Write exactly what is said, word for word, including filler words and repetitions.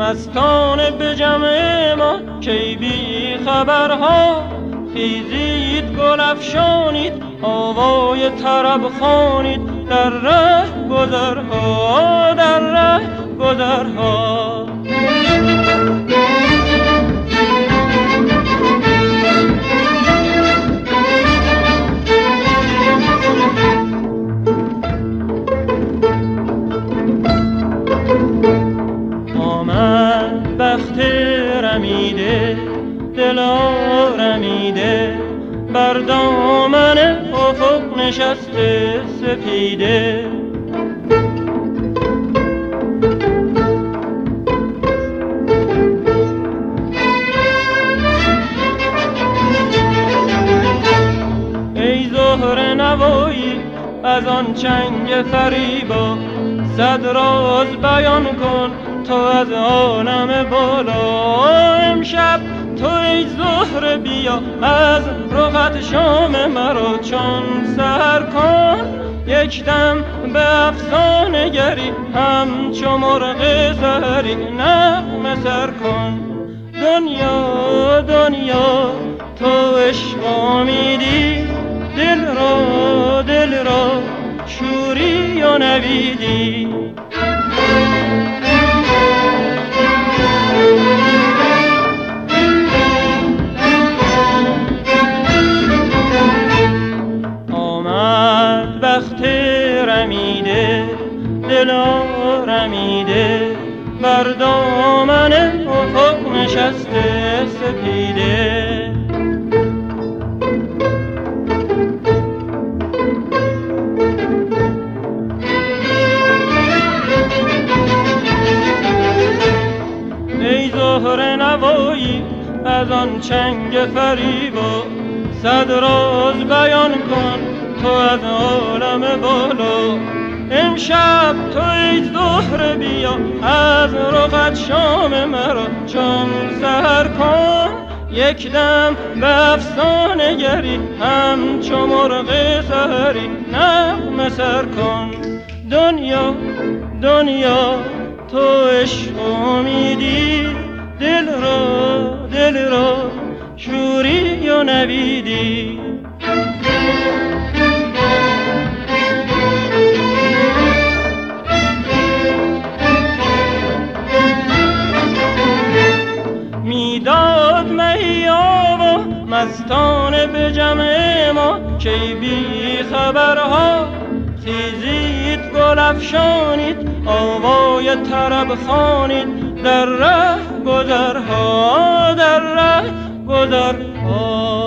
مستان به جمع ما کی بی خبرها، خیزید گل افشانید آوای طرب خوانید در ره گذرها، در ره گذرها. آمد بخت رمیده دل آرمیده، بر دامن افق نشسته سپیده. ای زهره نوایی از آن چنگ فریبا، صد راز بیان کن تو از عالم بالا. امشب تو ای زهره بیا از رخت شام مرا چون سحر کن، یک دم به افسانه گری همچو مرغ سحری نغمه سر کن. دنیا دنیا تو عشق امیدی، دل را دل را شوری و نویدی. آمد بخت رمیده دل آرمیده، بر دامن افق نشسته سپیده. ای زهره نوایی از آن چنگ فریبا، صد راز بیان کن تو از عالم بالا. امشب تو ای زهره بیا از رخت شام مرا چون سحر کن، یک دم به افسانه گری همچو مرغ سحری نغمه سر کن. دنیا دنیا تو عشق امیدی، دل را دل را شوری و نویدی. میداد مهیا و مستان به جمع ما کی بی خبرها، خیزید گل افشانید آوای طرب خوانید در ره گذرها، در ره گذرها.